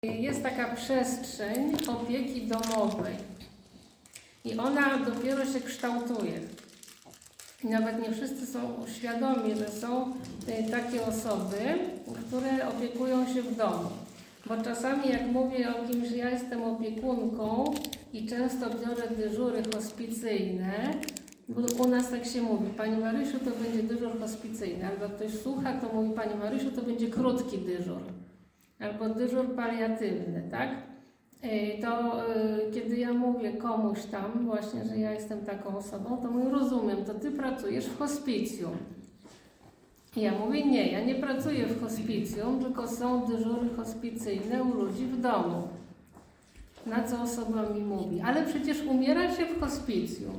Jest taka przestrzeń opieki domowej i ona dopiero się kształtuje. Nawet nie wszyscy są świadomi, że są takie osoby, które opiekują się w domu. Bo czasami jak mówię o kimś, że ja jestem opiekunką i często biorę dyżury hospicyjne, bo u nas tak się mówi, Pani Marysiu, to będzie dyżur hospicyjny, albo ktoś słucha, to mówi, Pani Marysiu, to będzie krótki dyżur. Albo dyżur paliatywny, tak? To kiedy ja mówię komuś tam właśnie, że ja jestem taką osobą, to mówię, rozumiem, to Ty pracujesz w hospicjum. I ja mówię, nie, ja nie pracuję w hospicjum, tylko są dyżury hospicyjne u ludzi w domu. Na co osoba mi mówi, ale przecież umiera się w hospicjum.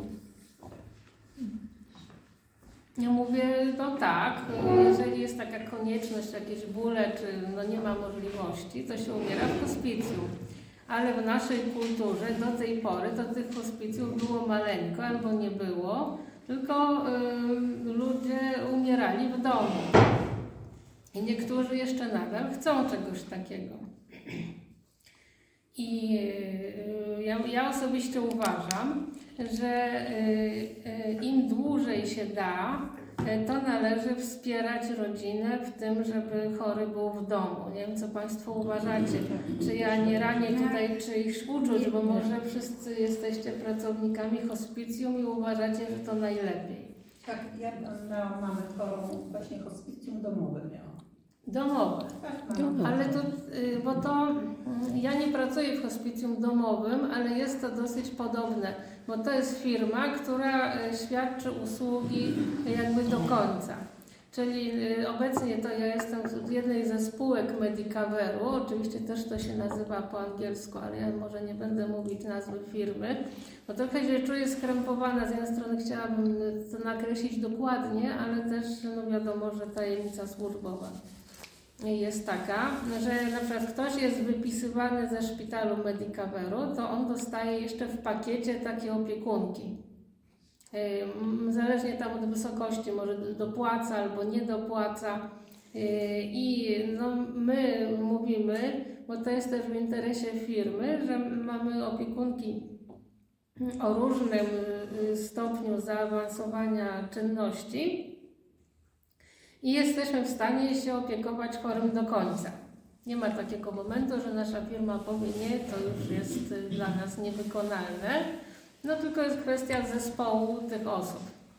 Ja mówię, no tak, jeżeli jest taka konieczność, jakieś bóle, czy no nie ma możliwości, to się umiera w hospicjum. Ale w naszej kulturze do tej pory to tych hospicjów było maleńko albo nie było, tylko ludzie umierali w domu. I niektórzy jeszcze nadal chcą czegoś takiego. I ja osobiście uważam, że im dłużej się da, to należy wspierać rodzinę w tym, żeby chory był w domu. Nie wiem, co Państwo uważacie. Czy ja nie ranię tutaj czyichś uczuć, bo może wszyscy jesteście pracownikami hospicjum i uważacie, że to najlepiej. Tak, ja miałam mamę chorą, właśnie hospicjum domowe miałam. Domowe. Tak, ale to, bo to ja nie pracuję w hospicjum domowym, ale jest to dosyć podobne, bo to jest firma, która świadczy usługi jakby do końca. Czyli obecnie to ja jestem z jednej ze spółek Medicoveru, oczywiście też to się nazywa po angielsku, ale ja może nie będę mówić nazwy firmy, bo trochę się czuję skrępowana. Z jednej strony chciałabym to nakreślić dokładnie, ale też no wiadomo, że tajemnica służbowa jest taka, że na przykład ktoś jest wypisywany ze szpitalu Medicoveru, to on dostaje jeszcze w pakiecie takie opiekunki. Zależnie tam od wysokości, może dopłaca albo nie dopłaca. I no, my mówimy, bo to jest też w interesie firmy, że mamy opiekunki o różnym stopniu zaawansowania czynności i jesteśmy w stanie się opiekować chorym do końca. Nie ma takiego momentu, że nasza firma powie nie, to już jest dla nas niewykonalne. No tylko jest kwestia zespołu tych osób.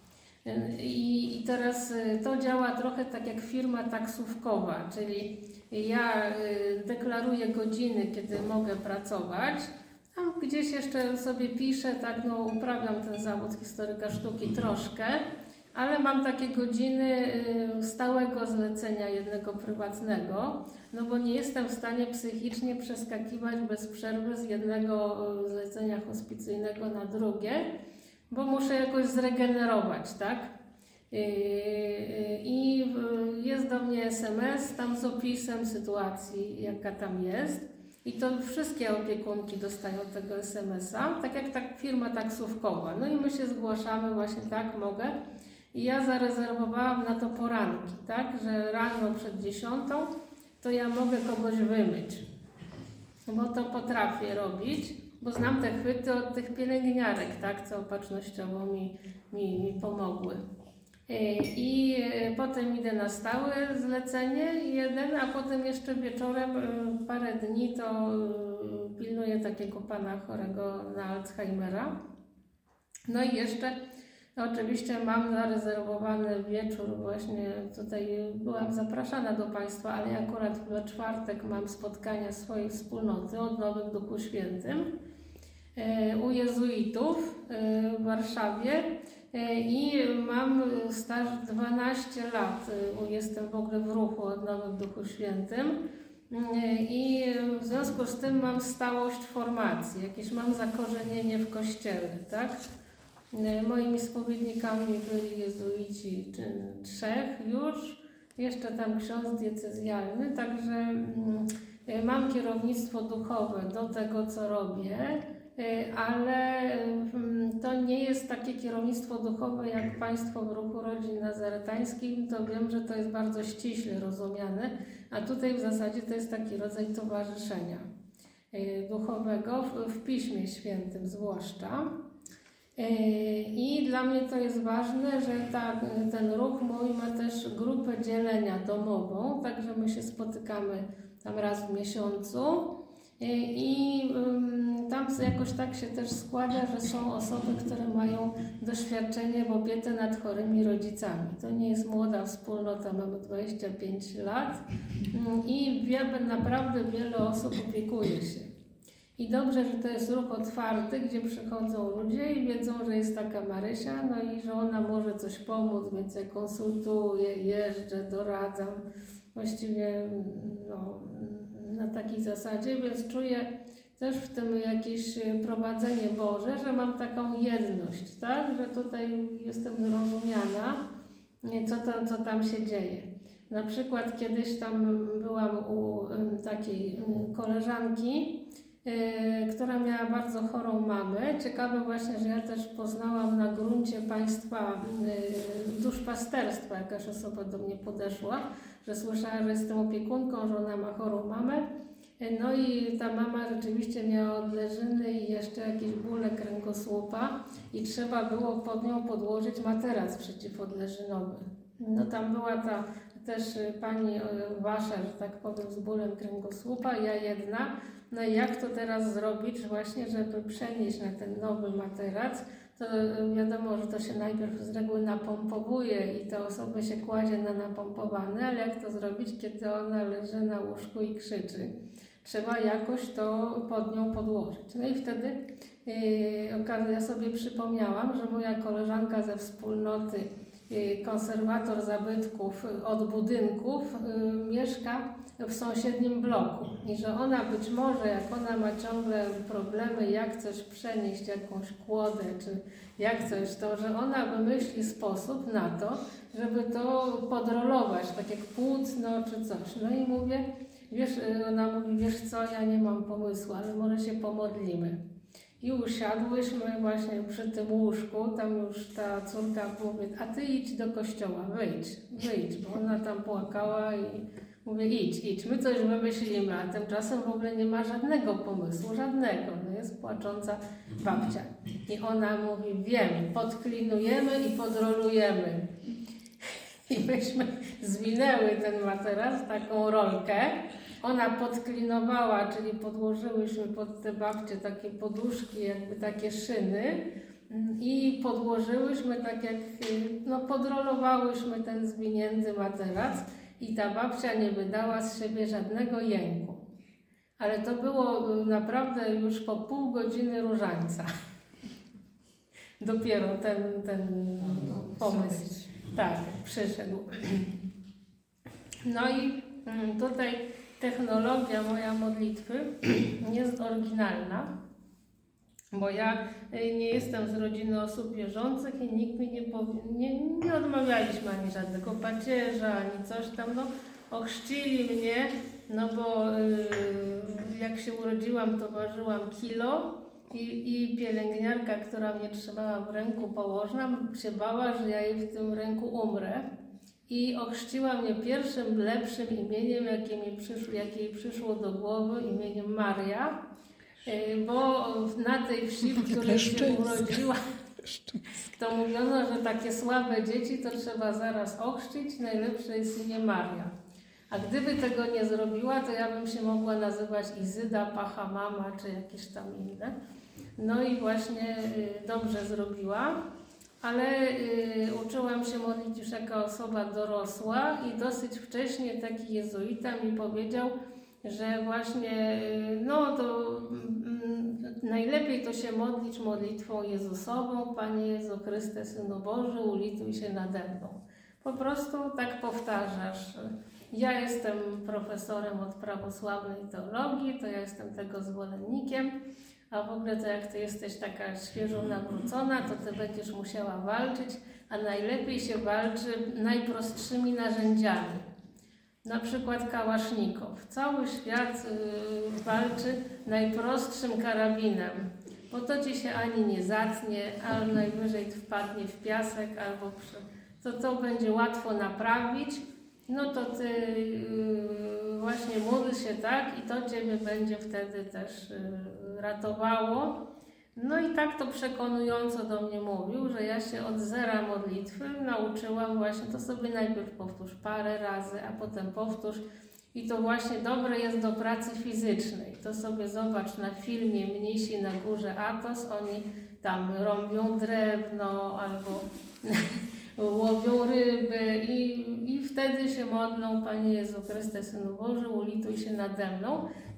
I teraz to działa trochę tak jak firma taksówkowa, czyli ja deklaruję godziny, kiedy mogę pracować, a gdzieś jeszcze sobie piszę, tak no uprawiam ten zawód historyka sztuki troszkę, ale mam takie godziny stałego zlecenia jednego prywatnego, no bo nie jestem w stanie psychicznie przeskakiwać bez przerwy z jednego zlecenia hospicyjnego na drugie, bo muszę jakoś zregenerować, tak? I jest do mnie SMS tam z opisem sytuacji, jaka tam jest. I to wszystkie opiekunki dostają tego SMS-a, tak jak ta firma taksówkowa. No i my się zgłaszamy właśnie, tak, mogę. I ja zarezerwowałam na to poranki, tak, że rano przed 10 to ja mogę kogoś wymyć, bo to potrafię robić, bo znam te chwyty od tych pielęgniarek, tak, co opatrznościowo mi pomogły. I potem idę na stałe zlecenie jeden, a potem jeszcze wieczorem parę dni to pilnuję takiego pana chorego na Alzheimera. No i jeszcze oczywiście mam zarezerwowany wieczór, właśnie tutaj byłam zapraszana do Państwa, ale akurat w czwartek mam spotkania swojej wspólnoty Odnowy w Duchu Świętym u jezuitów w Warszawie i mam staż 12 lat, jestem w ogóle w ruchu Odnowy w Duchu Świętym i w związku z tym mam stałość formacji, jakieś mam zakorzenienie w Kościele, tak? Moimi spowiednikami byli jezuici, trzech już, jeszcze tam ksiądz diecezjalny, także mam kierownictwo duchowe do tego, co robię, ale to nie jest takie kierownictwo duchowe jak Państwo w Ruchu Rodzin Nazaretańskim, to wiem, że to jest bardzo ściśle rozumiane, a tutaj w zasadzie to jest taki rodzaj towarzyszenia. duchowego, w Piśmie Świętym zwłaszcza. I dla mnie to jest ważne, że ten ruch mój ma też grupę dzielenia domową, także my się spotykamy tam raz w miesiącu i tam jakoś tak się też składa, że są osoby, które mają doświadczenie w opiece nad chorymi rodzicami. To nie jest młoda wspólnota, mamy 25 lat i naprawdę wiele osób opiekuje się. I dobrze, że to jest ruch otwarty, gdzie przychodzą ludzie i wiedzą, że jest taka Marysia, no i że ona może coś pomóc, więc ja konsultuję, jeżdżę, doradzam. Właściwie na takiej zasadzie, więc czuję też w tym jakieś prowadzenie Boże, że mam taką jedność, tak? Że tutaj jestem zrozumiana, co tam się dzieje. Na przykład kiedyś tam byłam u takiej koleżanki, która miała bardzo chorą mamę. Ciekawe właśnie, że ja też poznałam na gruncie państwa duszpasterstwa, jakaś osoba do mnie podeszła, że słyszała, że jestem opiekunką, że ona ma chorą mamę. No i ta mama rzeczywiście miała odleżyny i jeszcze jakieś bóle kręgosłupa i trzeba było pod nią podłożyć materac przeciwodleżynowy. No tam była ta też pani wasza, że tak powiem, z bólem kręgosłupa, ja jedna. No i jak to teraz zrobić właśnie, żeby przenieść na ten nowy materac? To wiadomo, że to się najpierw z reguły napompowuje i ta osoba się kładzie na napompowane, ale jak to zrobić, kiedy ona leży na łóżku i krzyczy? Trzeba jakoś to pod nią podłożyć. No i wtedy ja sobie przypomniałam, że moja koleżanka ze wspólnoty, konserwator zabytków od budynków, mieszka w sąsiednim bloku i że ona być może, jak ona ma ciągle problemy, jak coś przenieść, jakąś kłodę, czy jak coś, to że ona wymyśli sposób na to, żeby to podrolować, tak jak płótno czy coś. No i mówię, ona mówi, wiesz co, ja nie mam pomysłu, ale może się pomodlimy. I usiadłyśmy właśnie przy tym łóżku, tam już ta córka mówi, a ty idź do kościoła, wyjdź, bo ona tam płakała i mówię, idź, my coś wymyślimy, a tymczasem w ogóle nie ma żadnego pomysłu, żadnego, no jest płacząca babcia. I ona mówi, wiem, podklinujemy i podrolujemy. I myśmy zwinęły ten materac, taką rolkę. Ona podklinowała, czyli podłożyłyśmy pod te babcie takie poduszki, jakby takie szyny i podłożyłyśmy tak jak, podrolowałyśmy ten zwinięty materac i ta babcia nie wydała z siebie żadnego jęku. Ale to było naprawdę już po pół godziny różańca. Dopiero ten pomysł przyszedł. No i tutaj technologia moja modlitwy jest oryginalna, bo ja nie jestem z rodziny osób wierzących i nikt mi nie odmawialiśmy ani żadnego pacierza, ani coś tam, ochrzcili mnie, bo jak się urodziłam, to ważyłam kilo i pielęgniarka, która mnie trzymała w ręku położna, się bała, że ja jej w tym ręku umrę. I ochrzciła mnie pierwszym, lepszym imieniem, jakie jej przyszło do głowy, imieniem Maria, bo na tej wsi, w której się urodziła, to mówiono, że takie słabe dzieci to trzeba zaraz ochrzcić, najlepsze jest imię Maria. A gdyby tego nie zrobiła, to ja bym się mogła nazywać Izyda, Pachamama, czy jakieś tam inne. No i właśnie dobrze zrobiła. Ale uczyłam się modlić już jako osoba dorosła i dosyć wcześnie taki jezuita mi powiedział, że właśnie najlepiej to się modlić modlitwą Jezusową, Panie Jezu Chryste, Synu Boży, ulituj się nade mną. Po prostu tak powtarzasz. Ja jestem profesorem od prawosławnej teologii, to ja jestem tego zwolennikiem. A w ogóle to jak ty jesteś taka świeżo nawrócona, to ty będziesz musiała walczyć, a najlepiej się walczy najprostszymi narzędziami. Na przykład kałasznikow. Cały świat walczy najprostszym karabinem, bo to ci się ani nie zatnie, albo najwyżej wpadnie w piasek, albo to będzie łatwo naprawić. No to ty właśnie módl się tak i to Ciebie będzie wtedy też ratowało. No i tak to przekonująco do mnie mówił, że ja się od zera modlitwy nauczyłam właśnie, to sobie najpierw powtórz parę razy, a potem powtórz. I to właśnie dobre jest do pracy fizycznej. To sobie zobacz na filmie Mnisi na górze Athos, oni tam rąbią drewno albo łowią ryby i wtedy się modlą: Panie Jezu Chryste, Synu Boży, ulituj się nade mną.